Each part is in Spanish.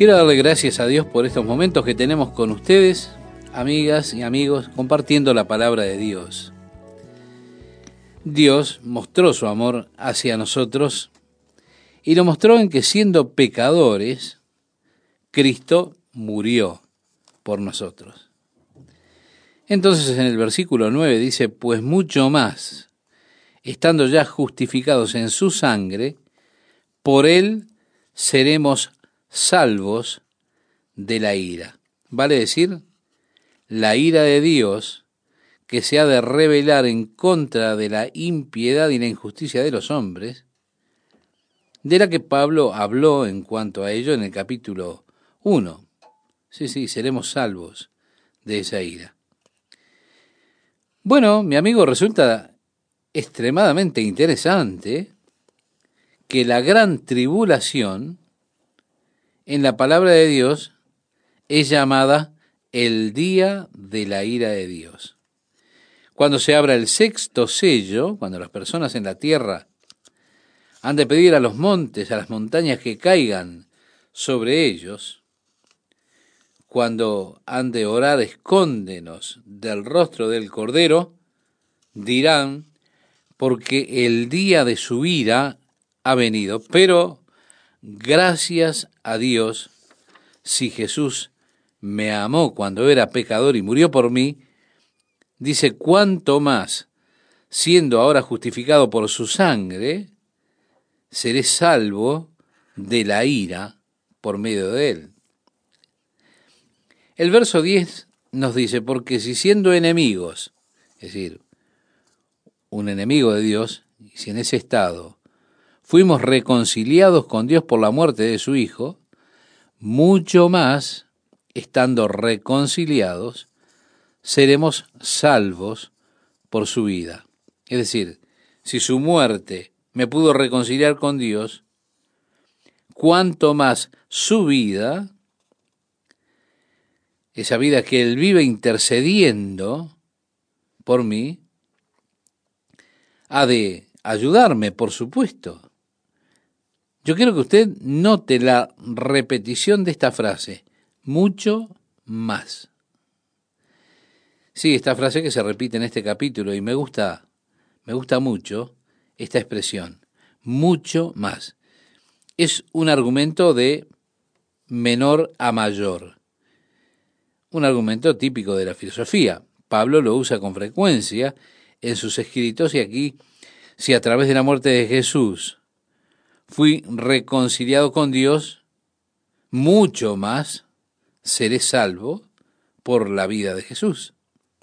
Quiero darle gracias a Dios por estos momentos que tenemos con ustedes, amigas y amigos, compartiendo la palabra de Dios. Dios mostró su amor hacia nosotros y lo mostró en que siendo pecadores, Cristo murió por nosotros. Entonces en el versículo 9 dice, pues mucho más, estando ya justificados en su sangre, por él seremos salvos de la ira. Vale decir, la ira de Dios que se ha de revelar en contra de la impiedad y la injusticia de los hombres, de la que Pablo habló en cuanto a ello en el capítulo 1. Sí, seremos salvos de esa ira. Bueno, mi amigo, resulta extremadamente interesante que la gran tribulación en la palabra de Dios es llamada el día de la ira de Dios. Cuando se abra el sexto sello, cuando las personas en la tierra han de pedir a los montes, a las montañas que caigan sobre ellos, cuando han de orar, escóndenos del rostro del Cordero, dirán, porque el día de su ira ha venido. Pero gracias a Dios, si Jesús me amó cuando era pecador y murió por mí, dice, cuánto más, siendo ahora justificado por su sangre, seré salvo de la ira por medio de él. El verso 10 nos dice, porque si siendo enemigos, es decir, un enemigo de Dios, y si en ese estado fuimos reconciliados con Dios por la muerte de su Hijo, mucho más, estando reconciliados, seremos salvos por su vida. Es decir, si su muerte me pudo reconciliar con Dios, cuánto más su vida, esa vida que Él vive intercediendo por mí, ha de ayudarme, por supuesto. Yo quiero que usted note la repetición de esta frase, mucho más. Sí, esta frase que se repite en este capítulo y me gusta mucho esta expresión, mucho más. Es un argumento de menor a mayor, un argumento típico de la filosofía. Pablo lo usa con frecuencia en sus escritos y aquí, si a través de la muerte de Jesús fui reconciliado con Dios, mucho más seré salvo por la vida de Jesús.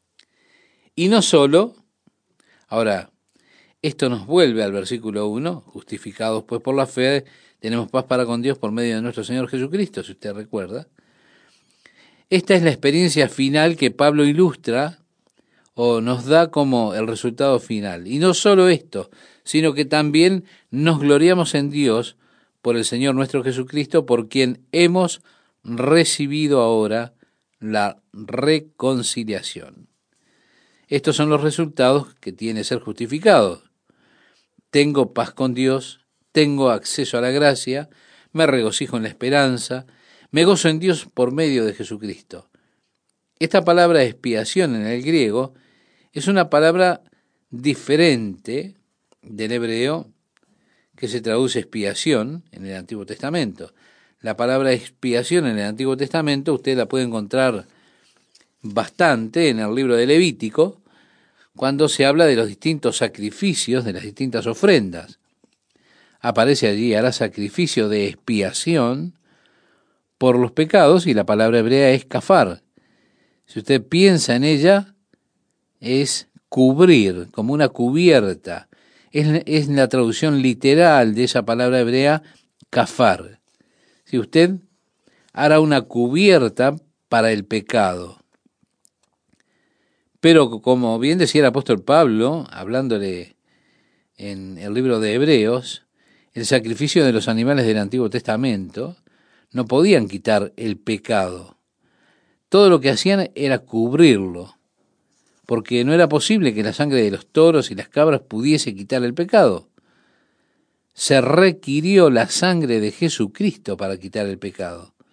Y no solo, ahora, esto nos vuelve al versículo 1, justificados pues por la fe, tenemos paz para con Dios por medio de nuestro Señor Jesucristo, si usted recuerda. Esta es la experiencia final que Pablo ilustra o nos da como el resultado final. Y no solo esto, sino que también nos gloriamos en Dios por el Señor nuestro Jesucristo, por quien hemos recibido ahora la reconciliación. Estos son los resultados que tiene ser justificado. Tengo paz con Dios, tengo acceso a la gracia, me regocijo en la esperanza, me gozo en Dios por medio de Jesucristo. Esta palabra expiación en el griego es una palabra diferente del hebreo que se traduce expiación en el Antiguo Testamento. La palabra expiación en el Antiguo Testamento usted la puede encontrar bastante en el libro de Levítico, cuando se habla de los distintos sacrificios, de las distintas ofrendas. Aparece allí, hará sacrificio de expiación por los pecados, y la palabra hebrea es kafar. Si usted piensa en ella, es cubrir, como una cubierta. Es la traducción literal de esa palabra hebrea, kafar. Si usted hará una cubierta para el pecado. Pero como bien decía el apóstol Pablo, hablándole en el libro de Hebreos, el sacrificio de los animales del Antiguo Testamento no podían quitar el pecado. Todo lo que hacían era cubrirlo, porque no era posible que la sangre de los toros y las cabras pudiese quitar el pecado. Se requirió la sangre de Jesucristo para quitar el pecado.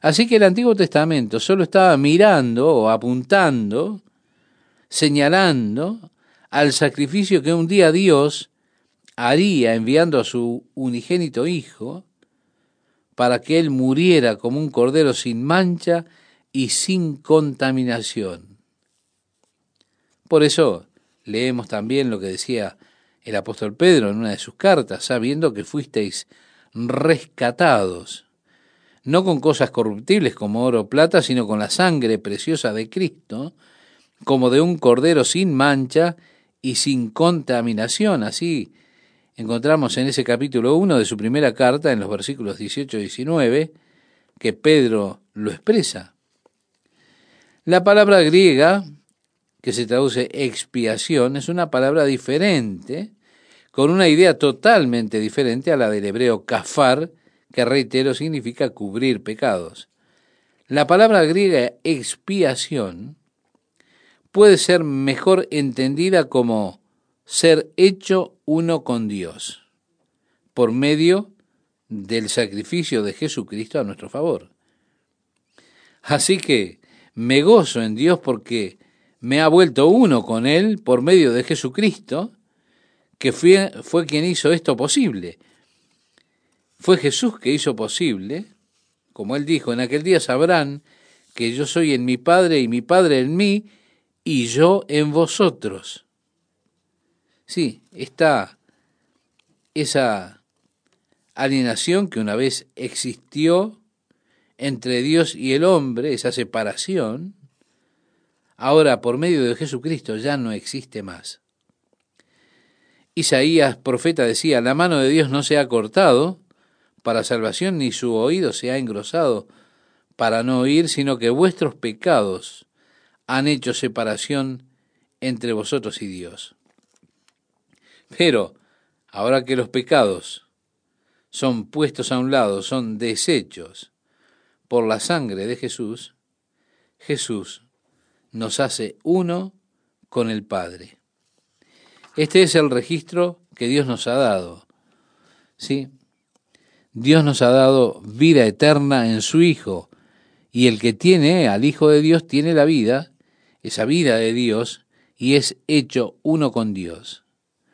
Así que el Antiguo Testamento solo estaba mirando o apuntando, señalando al sacrificio que un día Dios haría enviando a su unigénito Hijo para que Él muriera como un cordero sin mancha y sin contaminación. Por eso leemos también lo que decía el apóstol Pedro en una de sus cartas, sabiendo que fuisteis rescatados, no con cosas corruptibles como oro o plata, sino con la sangre preciosa de Cristo, como de un cordero sin mancha y sin contaminación. Así encontramos en ese capítulo 1 de su primera carta, en los versículos 18 y 19, que Pedro lo expresa. La palabra griega, que se traduce expiación, es una palabra diferente, con una idea totalmente diferente a la del hebreo kafar, que reitero significa cubrir pecados. La palabra griega expiación puede ser mejor entendida como ser hecho uno con Dios, por medio del sacrificio de Jesucristo a nuestro favor. Así que me gozo en Dios porque me ha vuelto uno con Él por medio de Jesucristo, que fue quien hizo esto posible. Fue Jesús que hizo posible, como Él dijo, en aquel día sabrán que yo soy en mi Padre y mi Padre en mí, y yo en vosotros. Sí, está esa alienación que una vez existió entre Dios y el hombre, esa separación, ahora por medio de Jesucristo ya no existe más. Isaías, profeta, decía, la mano de Dios no se ha cortado para salvación, ni su oído se ha engrosado para no oír, sino que vuestros pecados han hecho separación entre vosotros y Dios. Pero, ahora que los pecados son puestos a un lado, son deshechos por la sangre de Jesús, Jesús nos hace uno con el Padre. Este es el registro que Dios nos ha dado, ¿sí? Dios nos ha dado vida eterna en su Hijo, y el que tiene al Hijo de Dios tiene la vida, esa vida de Dios, y es hecho uno con Dios.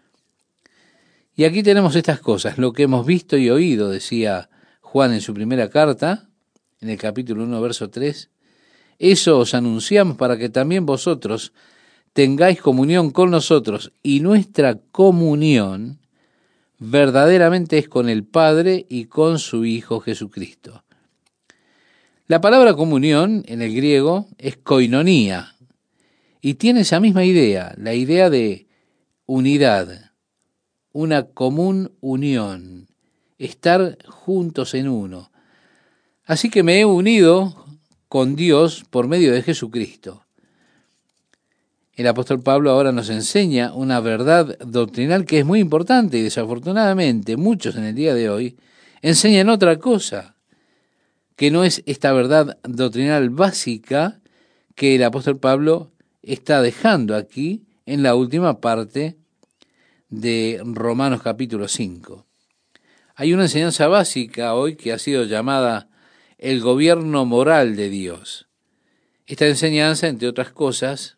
Y aquí tenemos estas cosas, lo que hemos visto y oído, decía Juan en su primera carta, en el capítulo 1, verso 3, eso os anunciamos para que también vosotros tengáis comunión con nosotros, y nuestra comunión verdaderamente es con el Padre y con su Hijo Jesucristo. La palabra comunión en el griego es koinonía, y tiene esa misma idea, la idea de unidad, una común unión, estar juntos en uno. Así que me he unido con Dios por medio de Jesucristo. El apóstol Pablo ahora nos enseña una verdad doctrinal que es muy importante y desafortunadamente muchos en el día de hoy enseñan otra cosa, que no es esta verdad doctrinal básica que el apóstol Pablo está dejando aquí en la última parte de Romanos capítulo 5. Hay una enseñanza básica hoy que ha sido llamada el gobierno moral de Dios. Esta enseñanza, entre otras cosas,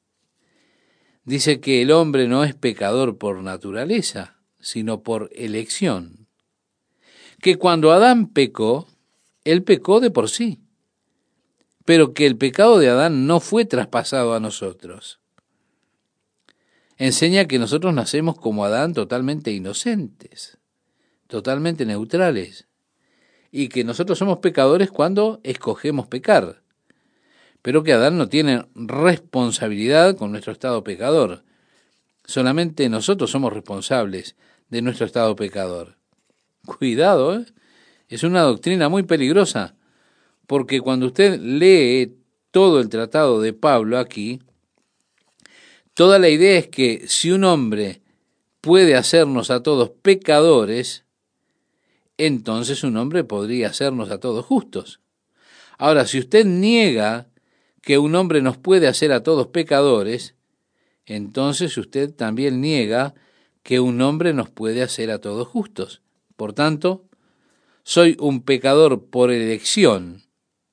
dice que el hombre no es pecador por naturaleza, sino por elección. Que cuando Adán pecó, él pecó de por sí, pero que el pecado de Adán no fue traspasado a nosotros. Enseña que nosotros nacemos como Adán totalmente inocentes, totalmente neutrales, y que nosotros somos pecadores cuando escogemos pecar, pero que Adán no tiene responsabilidad con nuestro estado pecador. Solamente nosotros somos responsables de nuestro estado pecador. Cuidado, ¿eh? Es una doctrina muy peligrosa, porque cuando usted lee todo el tratado de Pablo aquí, toda la idea es que si un hombre puede hacernos a todos pecadores, entonces un hombre podría hacernos a todos justos. Ahora, si usted niega que un hombre nos puede hacer a todos pecadores, entonces usted también niega que un hombre nos puede hacer a todos justos. Por tanto, soy un pecador por elección,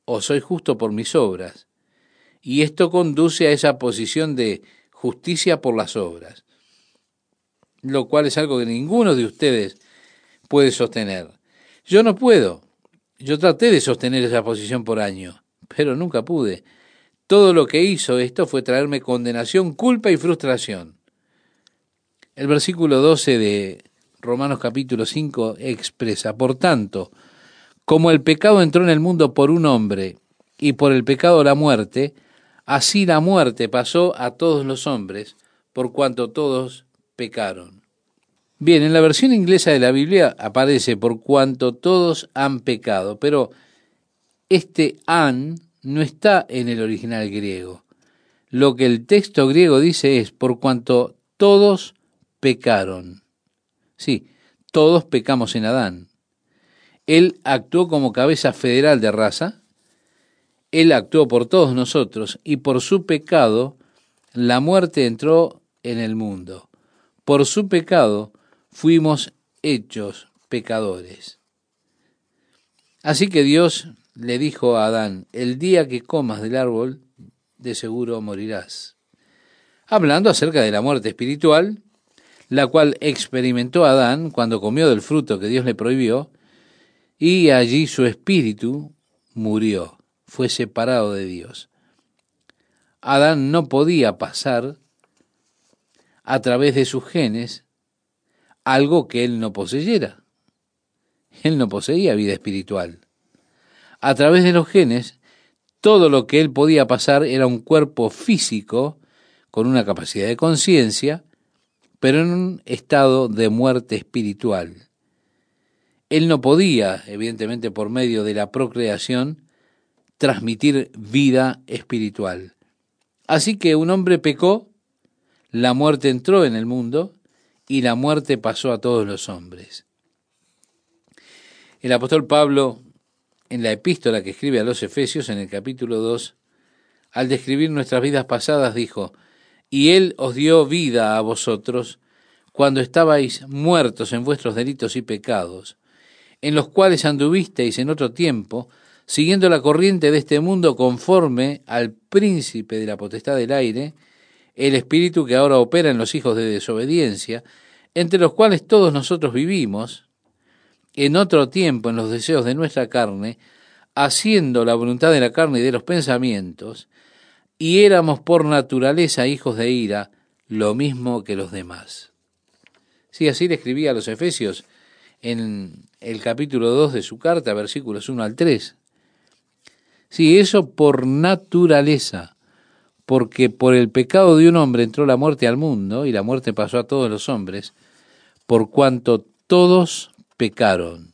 o soy justo por mis obras. Y esto conduce a esa posición de justicia por las obras, lo cual es algo que ninguno de ustedes puede sostener. Yo no puedo. Yo traté de sostener esa posición por años, pero nunca pude. Todo lo que hizo esto fue traerme condenación, culpa y frustración. El versículo 12 de Romanos capítulo 5 expresa: por tanto, como el pecado entró en el mundo por un hombre, y por el pecado la muerte, así la muerte pasó a todos los hombres, por cuanto todos pecaron. Bien, en la versión inglesa de la Biblia aparece por cuanto todos han pecado, pero este han no está en el original griego. Lo que el texto griego dice es por cuanto todos pecaron. Sí, todos pecamos en Adán. Él actuó como cabeza federal de raza, Él actuó por todos nosotros y por su pecado la muerte entró en el mundo. Por su pecado fuimos hechos pecadores. Así que Dios le dijo a Adán: el día que comas del árbol, de seguro morirás. Hablando acerca de la muerte espiritual, la cual experimentó Adán cuando comió del fruto que Dios le prohibió, y allí su espíritu murió, fue separado de Dios. Adán no podía pasar a través de sus genes algo que él no poseyera. Él no poseía vida espiritual. A través de los genes, todo lo que él podía pasar era un cuerpo físico con una capacidad de conciencia, pero en un estado de muerte espiritual. Él no podía, evidentemente por medio de la procreación, transmitir vida espiritual. Así que un hombre pecó, la muerte entró en el mundo y la muerte pasó a todos los hombres. El apóstol Pablo, en la epístola que escribe a los Efesios, en el capítulo 2, al describir nuestras vidas pasadas, dijo: y Él os dio vida a vosotros cuando estabais muertos en vuestros delitos y pecados, en los cuales anduvisteis en otro tiempo, siguiendo la corriente de este mundo conforme al príncipe de la potestad del aire, el espíritu que ahora opera en los hijos de desobediencia, entre los cuales todos nosotros vivimos en otro tiempo en los deseos de nuestra carne, haciendo la voluntad de la carne y de los pensamientos, y éramos por naturaleza hijos de ira, lo mismo que los demás. Sí, así le escribía a los Efesios en el capítulo 2 de su carta, versículos 1 al 3. Sí, eso por naturaleza, porque por el pecado de un hombre entró la muerte al mundo, y la muerte pasó a todos los hombres, por cuanto todos pecaron.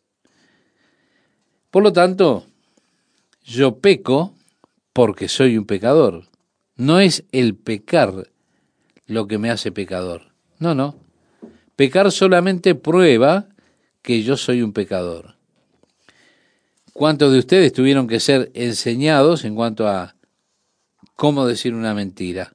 Por lo tanto, yo peco porque soy un pecador. No es el pecar lo que me hace pecador. No. Pecar solamente prueba que yo soy un pecador. ¿Cuántos de ustedes tuvieron que ser enseñados en cuanto a cómo decir una mentira?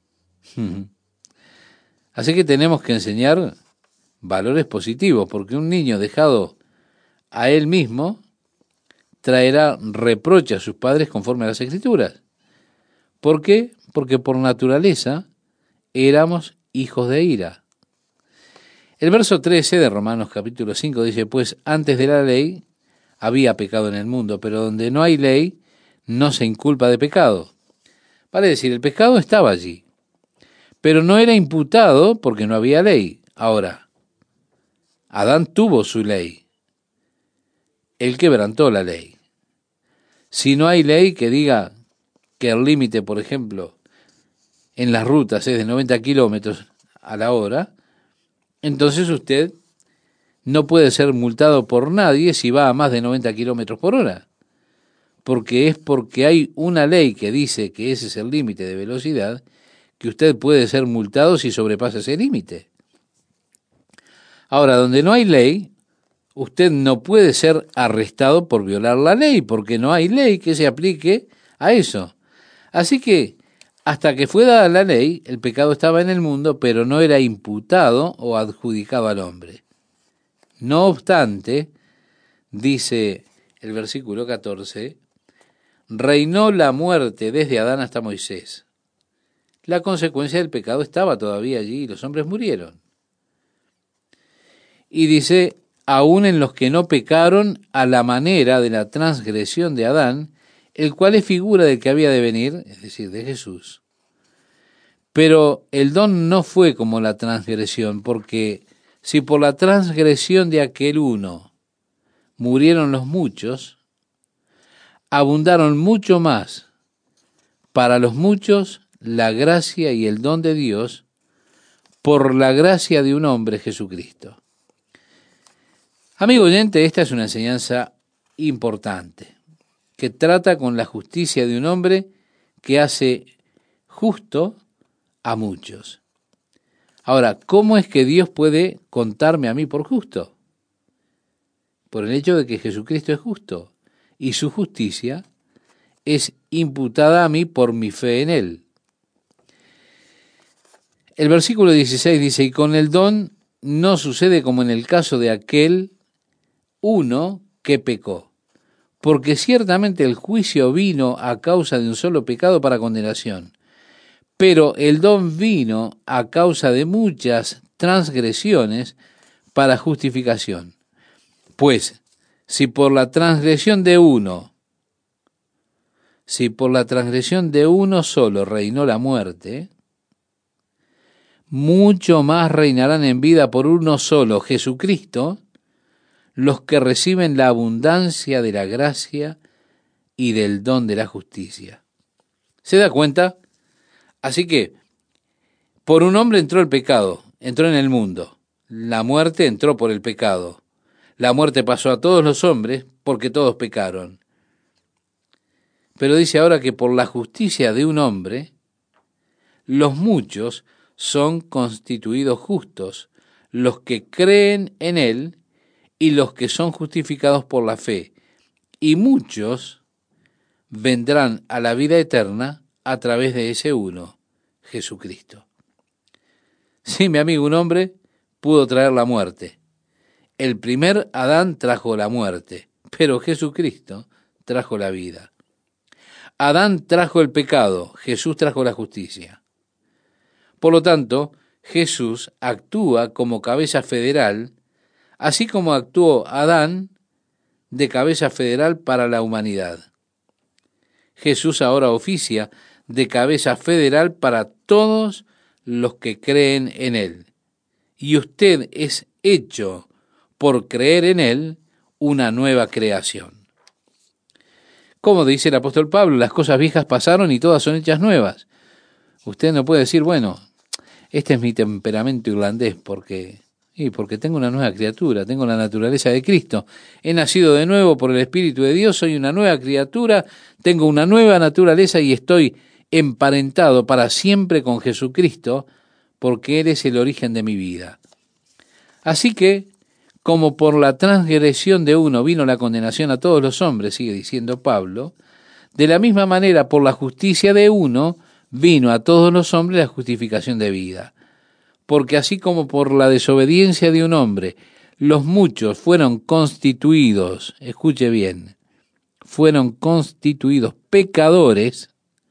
Así que tenemos que enseñar valores positivos, porque un niño dejado a él mismo traerá reproche a sus padres conforme a las Escrituras. ¿Por qué? Porque por naturaleza éramos hijos de ira. El verso 13 de Romanos capítulo 5 dice: pues antes de la ley había pecado en el mundo, pero donde no hay ley no se inculpa de pecado. Vale decir, el pecado estaba allí, pero no era imputado porque no había ley. Ahora, Adán tuvo su ley. Él quebrantó la ley. Si no hay ley que diga que el límite, por ejemplo, en las rutas es de 90 kilómetros a la hora, entonces usted no puede ser multado por nadie si va a más de 90 kilómetros por hora, porque hay una ley que dice que ese es el límite de velocidad, que usted puede ser multado si sobrepasa ese límite. Ahora, donde no hay ley, usted no puede ser arrestado por violar la ley, porque no hay ley que se aplique a eso. Así que, hasta que fue dada la ley, el pecado estaba en el mundo, pero no era imputado o adjudicado al hombre. No obstante, dice el versículo 14, reinó la muerte desde Adán hasta Moisés. La consecuencia del pecado estaba todavía allí y los hombres murieron. Y dice, aún en los que no pecaron a la manera de la transgresión de Adán, el cual es figura del que había de venir, es decir, de Jesús. Pero el don no fue como la transgresión, porque si por la transgresión de aquel uno murieron los muchos, abundaron mucho más para los muchos la gracia y el don de Dios por la gracia de un hombre, Jesucristo. Amigo oyente, esta es una enseñanza importante, que trata con la justicia de un hombre que hace justo a muchos. Ahora, ¿cómo es que Dios puede contarme a mí por justo? Por el hecho de que Jesucristo es justo y su justicia es imputada a mí por mi fe en Él. El versículo 16 dice, y con el don no sucede como en el caso de aquel uno que pecó, porque ciertamente el juicio vino a causa de un solo pecado para condenación, pero el don vino a causa de muchas transgresiones para justificación. Pues, si por la transgresión de uno solo reinó la muerte, mucho más reinarán en vida por uno solo, Jesucristo, los que reciben la abundancia de la gracia y del don de la justicia. ¿Se da cuenta? Así que, por un hombre entró el pecado, entró en el mundo. La muerte entró por el pecado. La muerte pasó a todos los hombres porque todos pecaron. Pero dice ahora que por la justicia de un hombre, los muchos son constituidos justos, los que creen en él y los que son justificados por la fe. Y muchos vendrán a la vida eterna a través de ese uno, Jesucristo. Sí, mi amigo, un hombre pudo traer la muerte. El primer Adán trajo la muerte, pero Jesucristo trajo la vida. Adán trajo el pecado, Jesús trajo la justicia. Por lo tanto, Jesús actúa como cabeza federal, así como actuó Adán de cabeza federal para la humanidad. Jesús ahora oficia de cabeza federal para todos los que creen en Él. Y usted es hecho, por creer en Él, una nueva creación. Como dice el apóstol Pablo, las cosas viejas pasaron y todas son hechas nuevas. Usted no puede decir, bueno, este es mi temperamento irlandés porque tengo una nueva criatura, tengo la naturaleza de Cristo. He nacido de nuevo por el Espíritu de Dios, soy una nueva criatura, tengo una nueva naturaleza y estoy emparentado para siempre con Jesucristo porque Él es el origen de mi vida. Así que, como por la transgresión de uno vino la condenación a todos los hombres, sigue diciendo Pablo, de la misma manera por la justicia de uno vino a todos los hombres la justificación de vida. Porque así como por la desobediencia de un hombre los muchos fueron constituidos, escuche bien, fueron constituidos pecadores,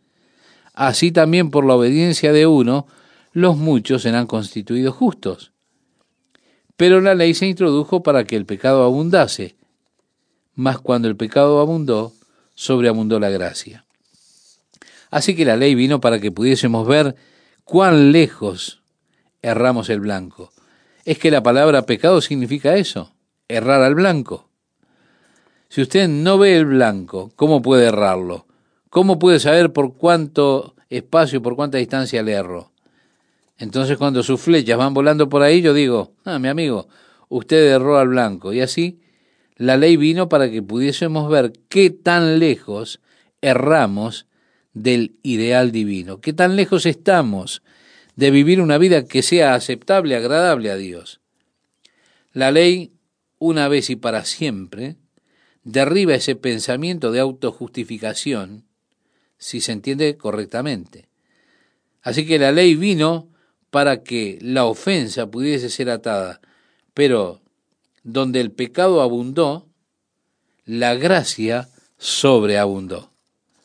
así también por la obediencia de uno los muchos serán constituidos justos. Pero la ley se introdujo para que el pecado abundase, mas cuando el pecado abundó, sobreabundó la gracia. Así que la ley vino para que pudiésemos ver cuán lejos erramos el blanco. Es que la palabra pecado significa eso, errar al blanco. Si usted no ve el blanco, ¿cómo puede errarlo? ¿Cómo puede saber por cuánto espacio, por cuánta distancia le erró? Entonces cuando sus flechas van volando por ahí, yo digo, mi amigo, usted erró al blanco. Y así, la ley vino para que pudiésemos ver qué tan lejos erramos del ideal divino, qué tan lejos estamos de vivir una vida que sea aceptable, agradable a Dios. La ley, una vez y para siempre, derriba ese pensamiento de autojustificación, si se entiende correctamente. Así que la ley vino para que la ofensa pudiese ser atada, pero donde el pecado abundó, la gracia sobreabundó.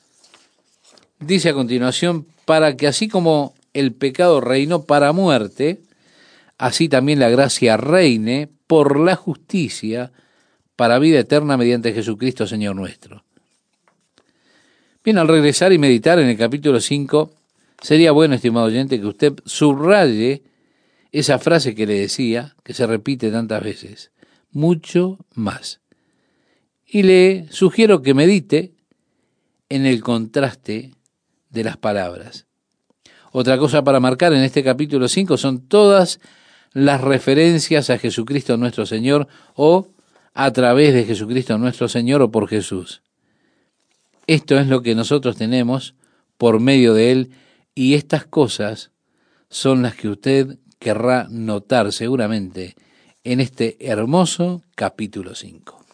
dice a continuación, para que así como el pecado reinó para muerte, así también la gracia reine por la justicia para vida eterna mediante Jesucristo Señor nuestro. Bien, al regresar y meditar en el capítulo 5, sería bueno, estimado oyente, que usted subraye esa frase que le decía, que se repite tantas veces, mucho más. Y le sugiero que medite en el contraste de las palabras. Otra cosa para marcar en este capítulo 5 son todas las referencias a Jesucristo nuestro Señor o a través de Jesucristo nuestro Señor o por Jesús. Esto es lo que nosotros tenemos por medio de Él y estas cosas son las que usted querrá notar seguramente en este hermoso capítulo 5.